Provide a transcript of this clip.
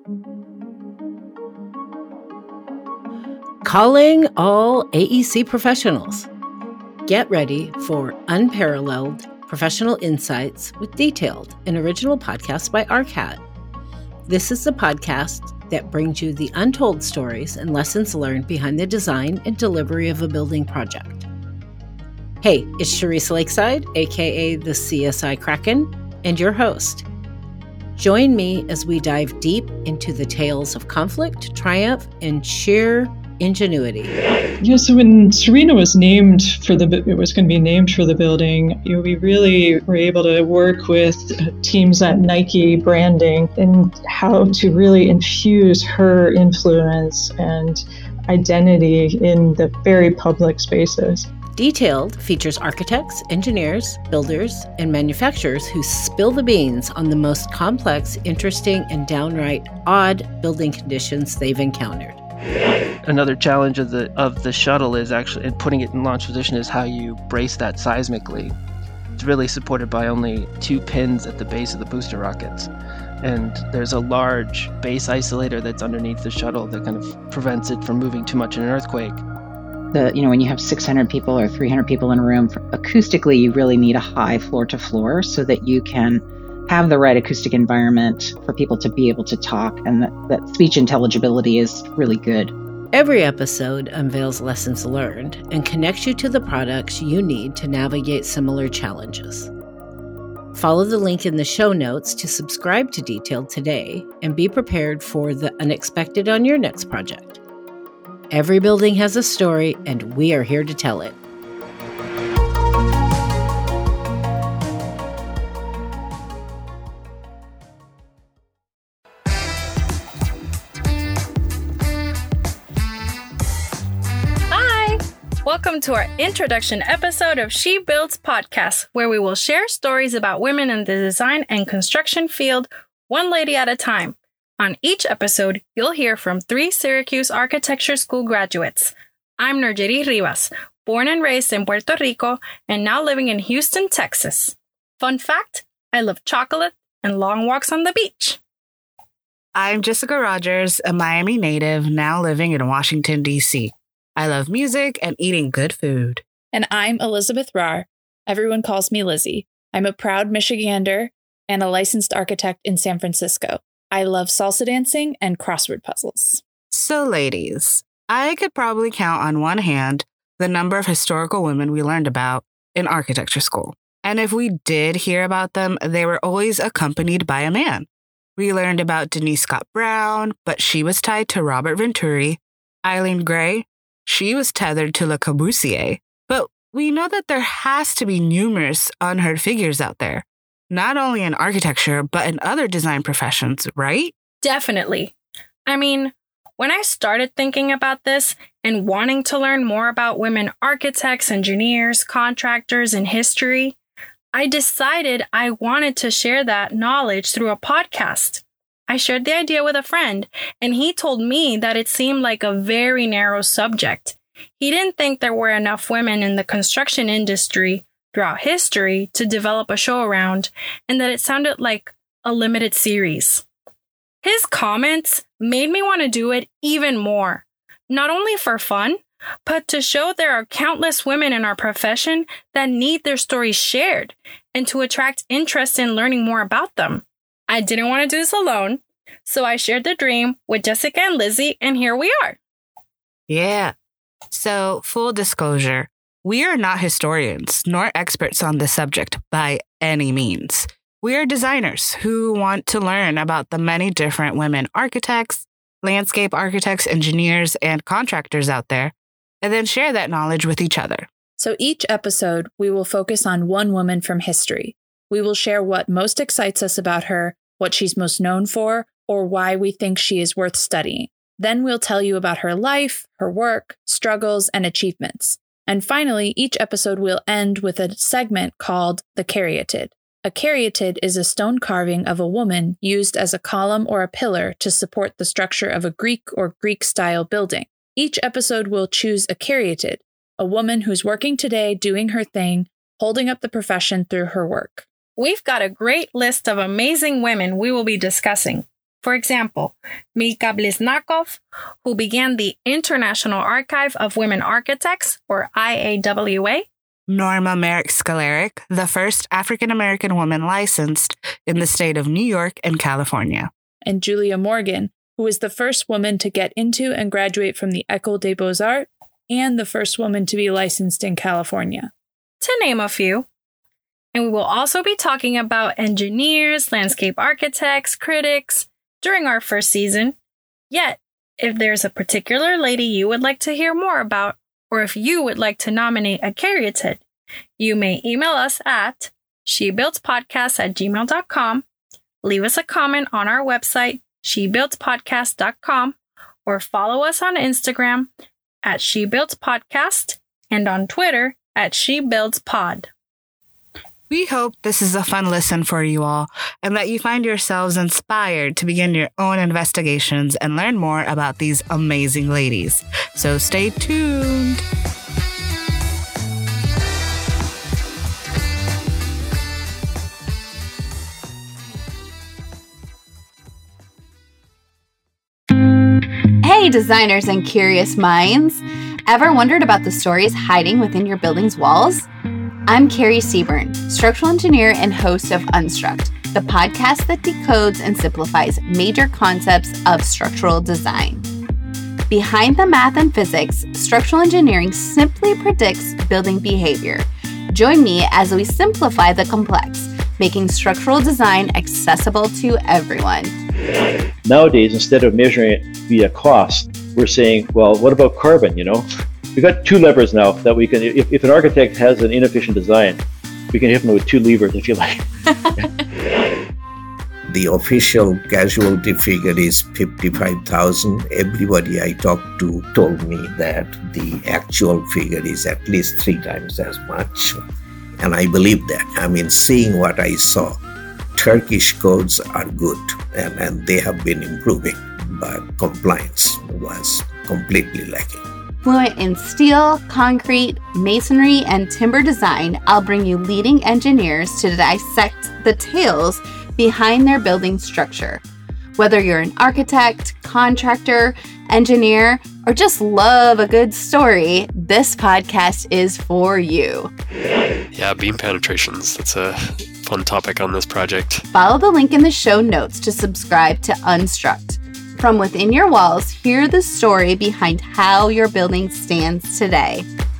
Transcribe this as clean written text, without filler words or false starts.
Calling all AEC professionals. Get ready for unparalleled professional insights with Detailed, an original podcast by ARCAT. This is the podcast that brings you the untold stories and lessons learned behind the design and delivery of a building project. Hey, it's Charisse Lakeside, aka the CSI Kraken, and your host. Join me as we dive deep into the tales of conflict, triumph, and sheer ingenuity. Yeah, so when Serena was named it was going to be named for the building, we really were able to work with teams at Nike branding and how to really infuse her influence and identity in the very public spaces. Detailed features architects, engineers, builders, and manufacturers who spill the beans on the most complex, interesting, and downright odd building conditions they've encountered. Another challenge of the shuttle is actually, in putting it in launch position, is how you brace that seismically. It's really supported by only 2 pins at the base of the booster rockets. And there's a large base isolator that's underneath the shuttle that kind of prevents it from moving too much in an earthquake. When you have 600 people or 300 people in a room, acoustically, you really need a high floor to floor so that you can have the right acoustic environment for people to be able to talk, and that speech intelligibility is really good. Every episode unveils lessons learned and connects you to the products you need to navigate similar challenges. Follow the link in the show notes to subscribe to Detailed today and be prepared for the unexpected on your next project. Every building has a story, and we are here to tell it. Welcome to our introduction episode of She Builds Podcast, where we will share stories about women in the design and construction field, one lady at a time. On each episode, you'll hear from 3 Syracuse Architecture School graduates. I'm Nergeri Rivas, born and raised in Puerto Rico and now living in Houston, Texas. Fun fact, I love chocolate and long walks on the beach. I'm Jessica Rogers, a Miami native now living in Washington, D.C. I love music and eating good food. And I'm Elizabeth Rahr. Everyone calls me Lizzie. I'm a proud Michigander and a licensed architect in San Francisco. I love salsa dancing and crossword puzzles. So, ladies, I could probably count on one hand the number of historical women we learned about in architecture school. And if we did hear about them, they were always accompanied by a man. We learned about Denise Scott Brown, but she was tied to Robert Venturi. Eileen Gray, she was tethered to Le Corbusier. But we know that there has to be numerous unheard figures out there, not only in architecture, but in other design professions, right? Definitely. I mean, when I started thinking about this and wanting to learn more about women architects, engineers, contractors, and history, I decided I wanted to share that knowledge through a podcast. I shared the idea with a friend, and he told me that it seemed like a very narrow subject. He didn't think there were enough women in the construction industry throughout history to develop a show around, and that it sounded like a limited series. His comments made me want to do it even more, not only for fun, but to show there are countless women in our profession that need their stories shared, and to attract interest in learning more about them. I didn't want to do this alone, so I shared the dream with Jessica and Lizzie, and here we are. Yeah. So, full disclosure, we are not historians nor experts on this subject by any means. We are designers who want to learn about the many different women architects, landscape architects, engineers, and contractors out there, and then share that knowledge with each other. So each episode, we will focus on one woman from history. We will share what most excites us about her, what she's most known for, or why we think she is worth studying. Then we'll tell you about her life, her work, struggles, and achievements. And finally, each episode will end with a segment called The Caryatid. A caryatid is a stone carving of a woman used as a column or a pillar to support the structure of a Greek or Greek-style building. Each episode will choose a caryatid, a woman who's working today, doing her thing, holding up the profession through her work. We've got a great list of amazing women we will be discussing. For example, Milka Blesnakov, who began the International Archive of Women Architects, or IAWA. Norma Merrick Scalaric, the first African-American woman licensed in the state of New York and California. And Julia Morgan, who was the first woman to get into and graduate from the École des Beaux-Arts and the first woman to be licensed in California. To name a few. And we will also be talking about engineers, landscape architects, critics during our first season. Yet, if there's a particular lady you would like to hear more about, or if you would like to nominate a caryatid, you may email us at shebuildspodcast@gmail.com, leave us a comment on our website, shebuildspodcast.com, or follow us on Instagram at shebuildspodcast and on Twitter at shebuildspod. We hope this is a fun listen for you all and that you find yourselves inspired to begin your own investigations and learn more about these amazing ladies. So stay tuned. Hey, designers and curious minds! Ever wondered about the stories hiding within your building's walls? I'm Carrie Seaburn, structural engineer and host of Unstruct, the podcast that decodes and simplifies major concepts of structural design. Behind the math and physics, structural engineering simply predicts building behavior. Join me as we simplify the complex, making structural design accessible to everyone. Nowadays, instead of measuring it via cost, we're saying, well, what about carbon, We've got two levers now that we can, if an architect has an inefficient design, we can hit them with two levers, if you like. The official casualty figure is 55,000. Everybody I talked to told me that the actual figure is at least 3 times as much. And I believe that. Seeing what I saw, Turkish codes are good and they have been improving, but compliance was completely lacking. Fluent in steel, concrete, masonry, and timber design, I'll bring you leading engineers to dissect the tales behind their building structure. Whether you're an architect, contractor, engineer, or just love a good story, this podcast is for you. Yeah, beam penetrations. That's a fun topic on this project. Follow the link in the show notes to subscribe to Unstruct. From within your walls, hear the story behind how your building stands today.